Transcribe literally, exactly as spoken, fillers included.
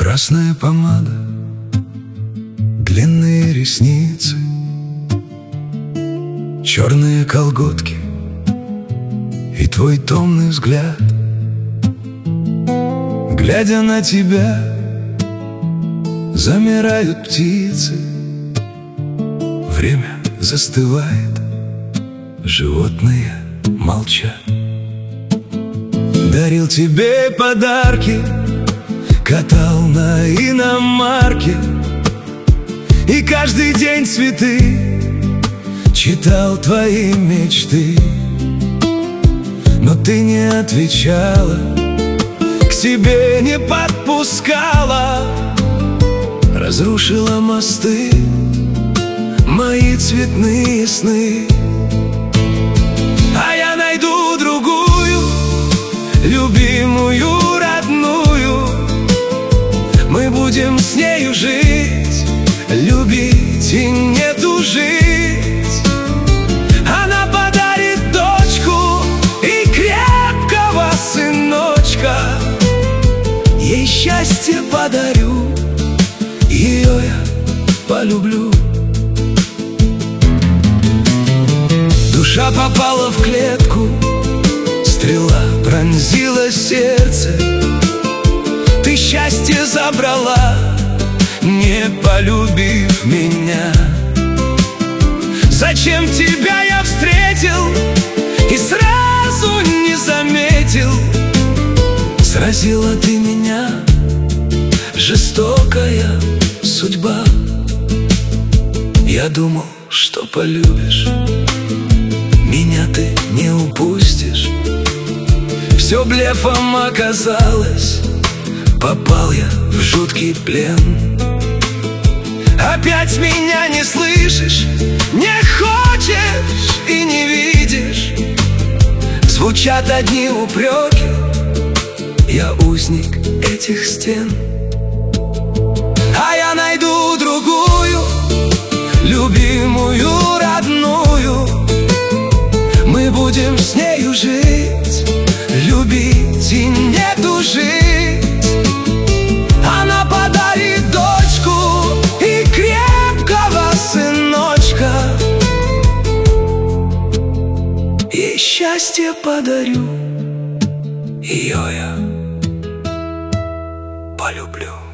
Красная помада, длинные ресницы, черные колготки и твой томный взгляд. Глядя на тебя, замирают птицы. Время застывает, животные молчат. Дарил тебе подарки, катал на иномарке, и каждый день цветы читал твои мечты. Но ты не отвечала, к себе не подпускала, разрушила мосты, мои цветные сны. А я найду другую, любимую, родную. Мы будем с нею жить, любить и не тужить. Она подарит дочку и крепкого сыночка. Ей счастье подарю, ее я полюблю. Душа попала в клетку, стрела пронзила сердце. Ты счастье забрала, не полюбив меня. Зачем тебя я встретил и сразу не заметил? Сразила ты меня, жестокая судьба. Я думал, что полюбишь, меня ты не упустишь. Все блефом оказалось, попал я в жуткий плен. Опять меня не слышишь, не хочешь и не видишь. Звучат одни упреки, я узник этих стен. А я найду другую, любимую, родную. Мы будем с нею жить, любить и не тужить. Она подарит дочку и крепкого сыночка. Ей счастье подарю, ее я полюблю.